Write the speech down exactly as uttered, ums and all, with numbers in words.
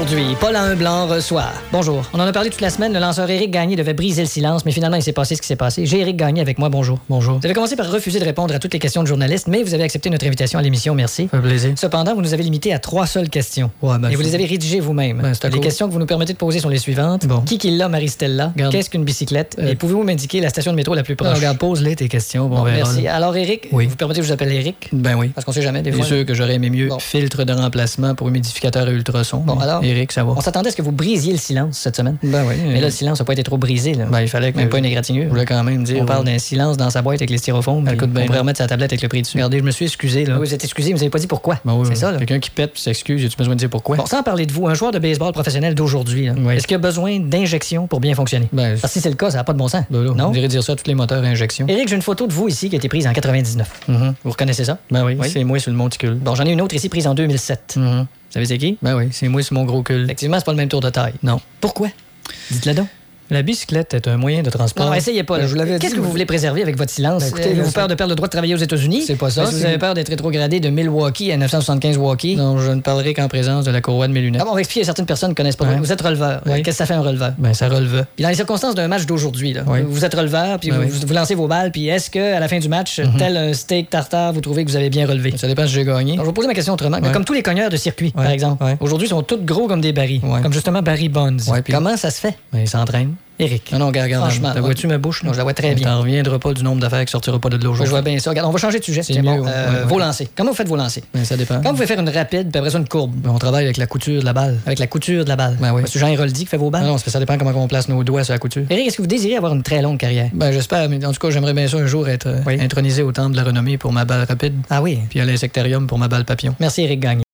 Aujourd'hui, Paulin Blanc reçoit. Bonjour. On en a parlé toute la semaine. Le lanceur Éric Gagné devait briser le silence, mais finalement, il s'est passé ce qui s'est passé. J'ai Éric Gagné avec moi. Bonjour. Bonjour. Vous avez commencé par refuser de répondre à toutes les questions de journalistes, mais vous avez accepté notre invitation à l'émission. Merci. Ça fait plaisir. Cependant, vous nous avez limité à trois seules questions. Ouais, ben, Et vous les avez rédigées vous-même. Ben, c'est à les cause. questions que vous nous permettez de poser sont les suivantes. Bon. Qui qui l'a, Marie-Stella? Garde. Qu'est-ce qu'une bicyclette? Euh, Et pouvez-vous m'indiquer la station de métro la plus proche? Non, regarde, pose-les tes questions. Bon, Bon, on verra, merci. là. Alors, Éric, Oui. vous permettez que je vous appelle Éric? Ben oui. Parce qu'on sait jamais, des Bien fois. sûr que j'aurais aimé mieux. Bon. Filtre de remplacement pour humidificateur à ultrasons. Bon, Mais alors? Éric, ça va. On s'attendait à ce que vous brisiez le silence cette semaine. Ben oui. Mais là, le silence n'a pas été trop brisé. Là. Ben, il fallait que. Même pas une Je égratignure. voulais quand même dire. On parle d'un silence dans sa boîte avec les styrofoams. Elle puis coûte bien on pourrait là. remettre sa tablette avec le prix dessus. Regardez, je me suis excusé, là. Oui, vous êtes excusé, mais vous n'avez pas dit pourquoi. Ben oui, c'est oui. ça, là. Quelqu'un qui pète puis s'excuse, as-tu besoin de dire pourquoi? Bon, sans parler de vous, un joueur de baseball professionnel d'aujourd'hui, là, Oui. est-ce qu'il a besoin d'injections pour bien fonctionner? Ben, Parce que si c'est le cas, ça n'a pas de bon sens. ben là, Non? on dirait dire ça à tous les moteurs à injection. Éric, j'ai une photo de vous ici qui a été prise en quatre-vingt-dix-neuf. Mhm. Vous reconnaissez ça? Ben oui, Oui. c'est moi sur le monticule. Bon, j'en ai une autre ici prise en deux mille sept. Mhm. Vous savez c'est qui? Ben oui, c'est moi sur mon gros cul. Effectivement, c'est pas le même tour de taille. Non. Pourquoi? Dites-le donc. La bicyclette est un moyen de transport. Non, essayez pas. là. Ben, je vous l'avais Qu'est-ce dit, que vous moi. voulez préserver avec votre silence? Ben, écoutez, Euh, là, Avez-vous c'est- peur de perdre le droit de travailler aux États-Unis? C'est pas ça, Est-ce que vous c'est- avez peur d'être rétrogradé de Milwaukee à neuf cent soixante-quinze Waukee? Non, je ne parlerai qu'en présence de la courroie de mes lunettes. Ah bon, on va expliquer, certaines personnes ne connaissent pas. Ouais. Vous êtes releveur. Oui. Qu'est-ce que ça fait un releveur? Ben, ça relevait. Puis dans les circonstances d'un match d'aujourd'hui, là, Oui. vous êtes releveur, puis Ben vous, oui. vous- vous lancez vos balles, puis est-ce que à la fin du match, tel un steak tartare, vous trouvez que vous avez bien relevé? Ça dépend si j'ai gagné. Alors, je vais poser ma question autrement. Ouais. Comme tous les cogneurs de circuit, Ouais. par exemple, Ouais. aujourd'hui, ils sont tous gros comme des barils. Ouais. Comme justement Barry Bonds. Ouais, puis- Comment ça se fait, Ben, il s'entraîne. Éric? Non, non, regarde, regarde. Franchement, La ouais. vois-tu ma bouche? Non, je la vois très bien. T'en reviendras pas du nombre d'affaires qui sortira pas de là Ouais, aujourd'hui. je vois bien ça. Regarde, on va changer de sujet. C'est tiens, mieux, bon. ouais. Euh, Ouais, ouais. Vos lancers. Comment vous faites vos lancers? Ben, ça dépend. Quand vous pouvez faire une rapide, puis après ça une courbe. Ben, on travaille avec la couture de la balle. Avec la couture de la balle. Ben oui. C'est Jean Héroldi qui fait vos balles. Non, non, c'est parce que ça dépend comment on place nos doigts sur la couture. Éric, est-ce que vous désirez avoir une très longue carrière? Ben, j'espère, mais en tout cas, j'aimerais bien ça un jour être euh, Oui. intronisé au temple de la renommée pour ma balle rapide, Ah oui. puis à l'insectarium pour ma balle papillon. Merci, Éric Gagné.